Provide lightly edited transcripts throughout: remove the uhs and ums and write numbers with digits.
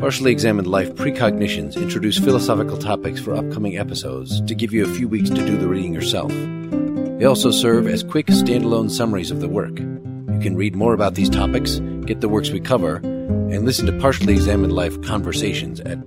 Partially Examined Life Precognitions introduce philosophical topics for upcoming episodes to give you a few weeks to do the reading yourself. They also serve as quick standalone summaries of the work. You can read more about these topics, get the works we cover, and listen to Partially Examined Life conversations at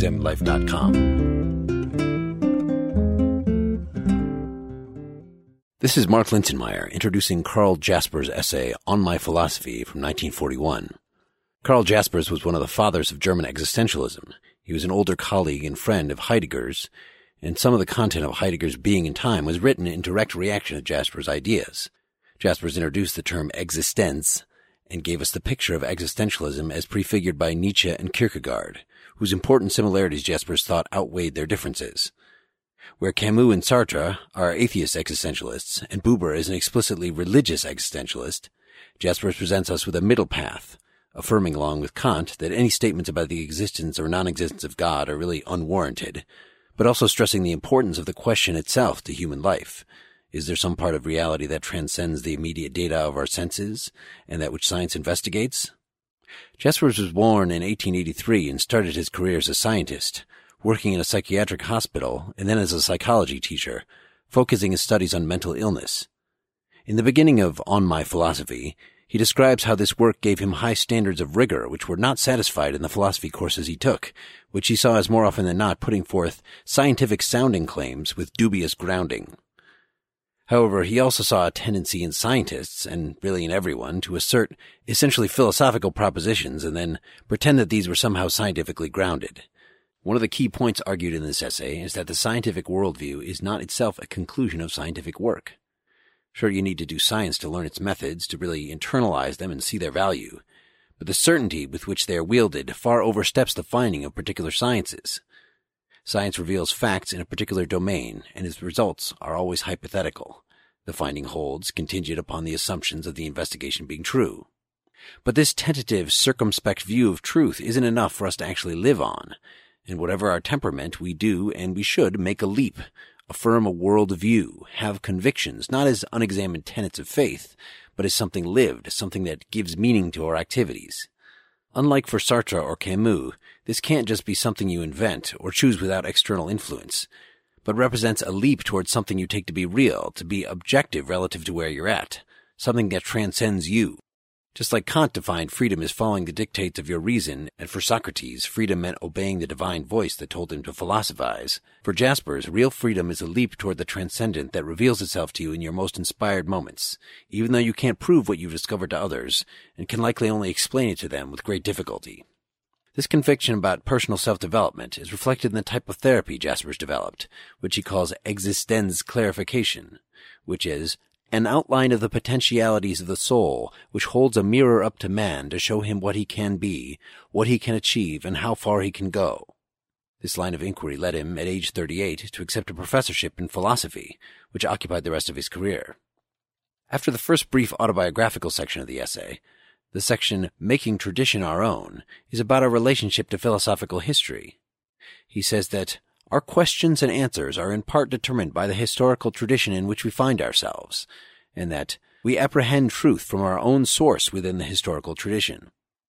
partiallyexaminedlife.com. This is Mark Linsenmayer introducing Karl Jasper's essay On My Philosophy from 1941. Karl Jaspers was one of the fathers of German existentialism. He was an older colleague and friend of Heidegger's, and some of the content of Heidegger's Being and Time was written in direct reaction to Jasper's ideas. Jaspers introduced the term existenz and gave us the picture of existentialism as prefigured by Nietzsche and Kierkegaard, whose important similarities Jaspers thought outweighed their differences. Where Camus and Sartre are atheist existentialists, and Buber is an explicitly religious existentialist, Jaspers presents us with a middle path, affirming along with Kant that any statements about the existence or non-existence of God are really unwarranted, but also stressing the importance of the question itself to human life. Is there some part of reality that transcends the immediate data of our senses, and that which science investigates? Jaspers was born in 1883 and started his career as a scientist, working in a psychiatric hospital and then as a psychology teacher, focusing his studies on mental illness. In the beginning of On My Philosophy, he describes how this work gave him high standards of rigor which were not satisfied in the philosophy courses he took, which he saw as more often than not putting forth scientific-sounding claims with dubious grounding. However, he also saw a tendency in scientists, and really in everyone, to assert essentially philosophical propositions and then pretend that these were somehow scientifically grounded. One of the key points argued in this essay is that the scientific worldview is not itself a conclusion of scientific work. Sure, you need to do science to learn its methods, to really internalize them and see their value, but the certainty with which they are wielded far oversteps the finding of particular sciences. Science reveals facts in a particular domain, and its results are always hypothetical. The finding holds, contingent upon the assumptions of the investigation being true. But this tentative, circumspect view of truth isn't enough for us to actually live on, and whatever our temperament, we do and we should make a leap, affirm a world view, have convictions, not as unexamined tenets of faith, but as something lived, something that gives meaning to our activities. Unlike for Sartre or Camus, this can't just be something you invent or choose without external influence, but represents a leap towards something you take to be real, to be objective relative to where you're at, something that transcends you. Just like Kant defined freedom as following the dictates of your reason, and for Socrates, freedom meant obeying the divine voice that told him to philosophize, for Jaspers, real freedom is a leap toward the transcendent that reveals itself to you in your most inspired moments, even though you can't prove what you've discovered to others, and can likely only explain it to them with great difficulty. This conviction about personal self-development is reflected in the type of therapy Jaspers developed, which he calls existenz clarification, which is an outline of the potentialities of the soul, which holds a mirror up to man to show him what he can be, what he can achieve, and how far he can go. This line of inquiry led him, at age 38, to accept a professorship in philosophy, which occupied the rest of his career. After the first brief autobiographical section of the essay, the section Making Tradition Our Own is about our relationship to philosophical history. He says that our questions and answers are in part determined by the historical tradition in which we find ourselves, and that we apprehend truth from our own source within the historical tradition.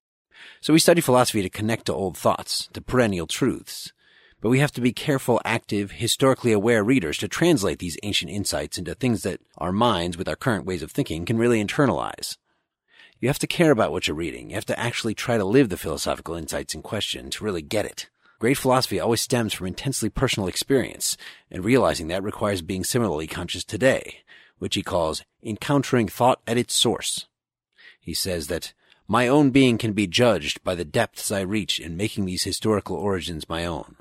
So we study philosophy to connect to old thoughts, to perennial truths, but we have to be careful, active, historically aware readers to translate these ancient insights into things that our minds, with our current ways of thinking, can really internalize. You have to care about what you're reading. You have to actually try to live the philosophical insights in question to really get it. Great philosophy always stems from intensely personal experience, and realizing that requires being similarly conscious today, which he calls encountering thought at its source. He says that my own being can be judged by the depths I reach in making these historical origins my own.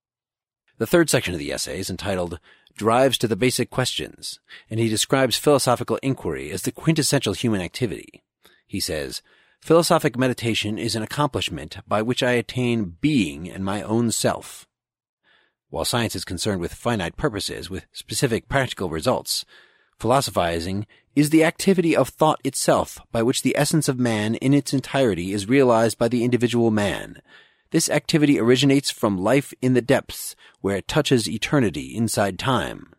The third section of the essay is entitled Drives to the Basic Questions, and he describes philosophical inquiry as the quintessential human activity. He says, philosophic meditation is an accomplishment by which I attain being and my own self. While science is concerned with finite purposes, with specific practical results, philosophizing is the activity of thought itself by which the essence of man in its entirety is realized by the individual man. This activity originates from life in the depths, where it touches eternity inside time.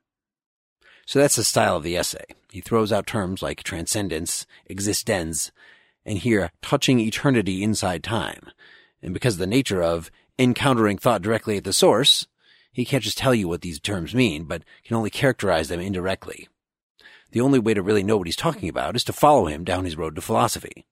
So that's the style of the essay. He throws out terms like transcendence, existenz, and here touching eternity inside time. And because of the nature of encountering thought directly at the source, he can't just tell you what these terms mean, but can only characterize them indirectly. The only way to really know what he's talking about is to follow him down his road to philosophy.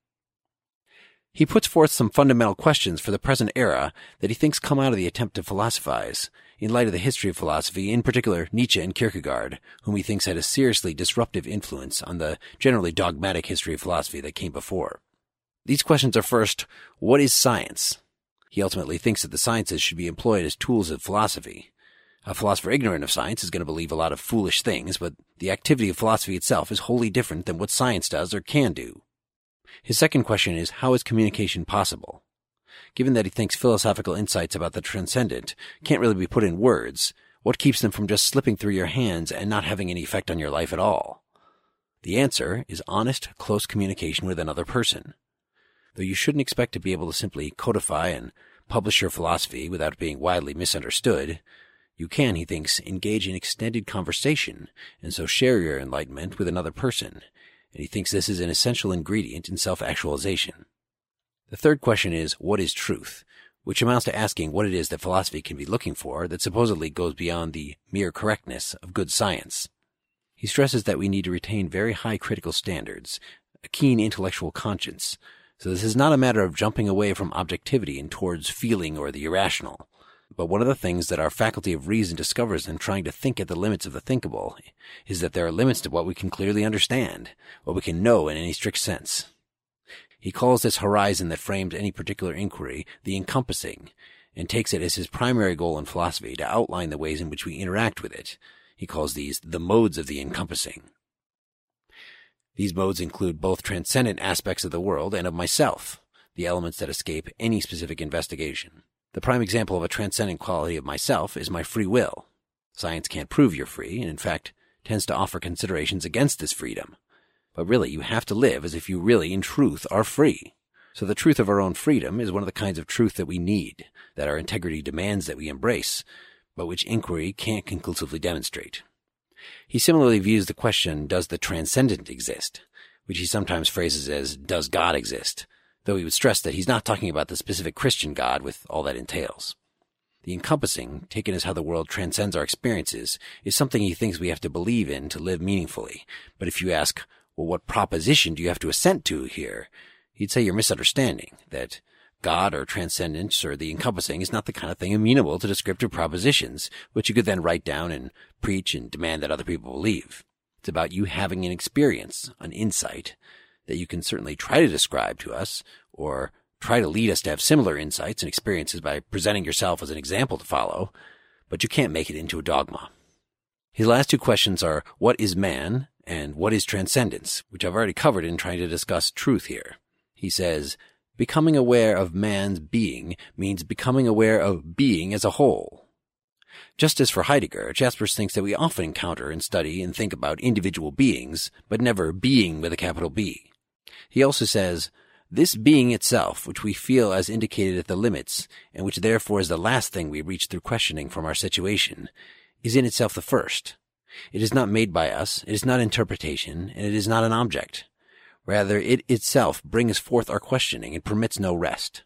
He puts forth some fundamental questions for the present era that he thinks come out of the attempt to philosophize, in light of the history of philosophy, in particular Nietzsche and Kierkegaard, whom he thinks had a seriously disruptive influence on the generally dogmatic history of philosophy that came before. These questions are first, what is science? He ultimately thinks that the sciences should be employed as tools of philosophy. A philosopher ignorant of science is going to believe a lot of foolish things, but the activity of philosophy itself is wholly different than what science does or can do. His second question is, how is communication possible? Given that he thinks philosophical insights about the transcendent can't really be put in words, what keeps them from just slipping through your hands and not having any effect on your life at all? The answer is honest, close communication with another person. Though you shouldn't expect to be able to simply codify and publish your philosophy without being widely misunderstood, you can, he thinks, engage in extended conversation and so share your enlightenment with another person, and he thinks this is an essential ingredient in self-actualization. The third question is, what is truth? Which amounts to asking what it is that philosophy can be looking for that supposedly goes beyond the mere correctness of good science. He stresses that we need to retain very high critical standards, a keen intellectual conscience, so this is not a matter of jumping away from objectivity and towards feeling or the irrational. But one of the things that our faculty of reason discovers in trying to think at the limits of the thinkable is that there are limits to what we can clearly understand, what we can know in any strict sense. He calls this horizon that frames any particular inquiry the encompassing, and takes it as his primary goal in philosophy to outline the ways in which we interact with it. He calls these the modes of the encompassing. These modes include both transcendent aspects of the world and of myself, the elements that escape any specific investigation. The prime example of a transcendent quality of myself is my free will. Science can't prove you're free, and in fact tends to offer considerations against this freedom. But really, you have to live as if you really, in truth, are free. So the truth of our own freedom is one of the kinds of truth that we need, that our integrity demands that we embrace, but which inquiry can't conclusively demonstrate. He similarly views the question, does the transcendent exist? Which he sometimes phrases as, does God exist? Though he would stress that he's not talking about the specific Christian God with all that entails. The encompassing, taken as how the world transcends our experiences, is something he thinks we have to believe in to live meaningfully. But if you ask, well, what proposition do you have to assent to here? He'd say you're misunderstanding, that God or transcendence or the encompassing is not the kind of thing amenable to descriptive propositions, which you could then write down and preach and demand that other people believe. It's about you having an experience, an insight, that you can certainly try to describe to us, or try to lead us to have similar insights and experiences by presenting yourself as an example to follow, but you can't make it into a dogma. His last two questions are, what is man, and what is transcendence, which I've already covered in trying to discuss truth here. He says, becoming aware of man's being means becoming aware of being as a whole. Just as for Heidegger, Jaspers thinks that we often encounter and study and think about individual beings, but never being with a capital B. He also says, this being itself, which we feel as indicated at the limits, and which therefore is the last thing we reach through questioning from our situation, is in itself the first. It is not made by us, it is not interpretation, and it is not an object. Rather, it itself brings forth our questioning and permits no rest.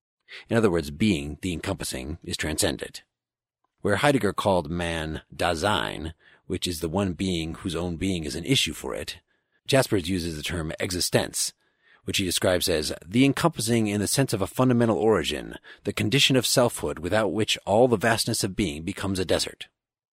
In other words, being, the encompassing, is transcendent. Where Heidegger called man Dasein, which is the one being whose own being is an issue for it, Jaspers uses the term existenz, which he describes as the encompassing in the sense of a fundamental origin, the condition of selfhood without which all the vastness of being becomes a desert.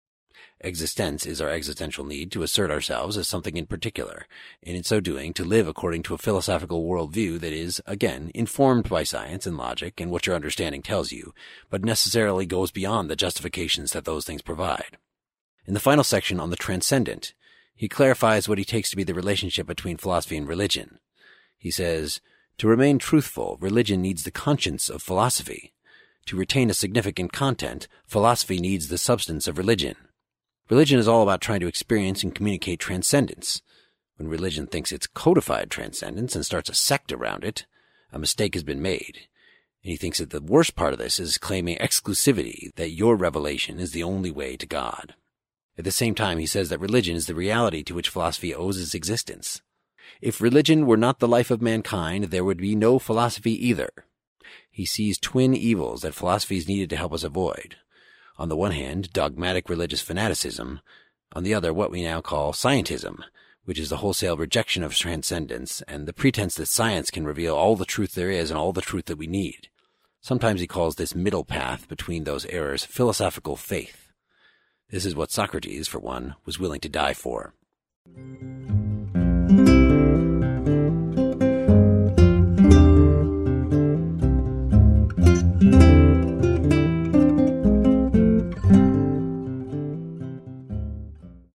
Existenz is our existential need to assert ourselves as something in particular, and in so doing to live according to a philosophical worldview that is, again, informed by science and logic and what your understanding tells you, but necessarily goes beyond the justifications that those things provide. In the final section on the transcendent, he clarifies what he takes to be the relationship between philosophy and religion. He says, to remain truthful, religion needs the conscience of philosophy. To retain a significant content, philosophy needs the substance of religion. Religion is all about trying to experience and communicate transcendence. When religion thinks it's codified transcendence and starts a sect around it, a mistake has been made. And he thinks that the worst part of this is claiming exclusivity, that your revelation is the only way to God. At the same time, he says that religion is the reality to which philosophy owes its existence. If religion were not the life of mankind, there would be no philosophy either. He sees twin evils that philosophy is needed to help us avoid. On the one hand, dogmatic religious fanaticism. On the other, what we now call scientism, which is the wholesale rejection of transcendence and the pretense that science can reveal all the truth there is and all the truth that we need. Sometimes he calls this middle path between those errors philosophical faith. This is what Socrates, for one, was willing to die for.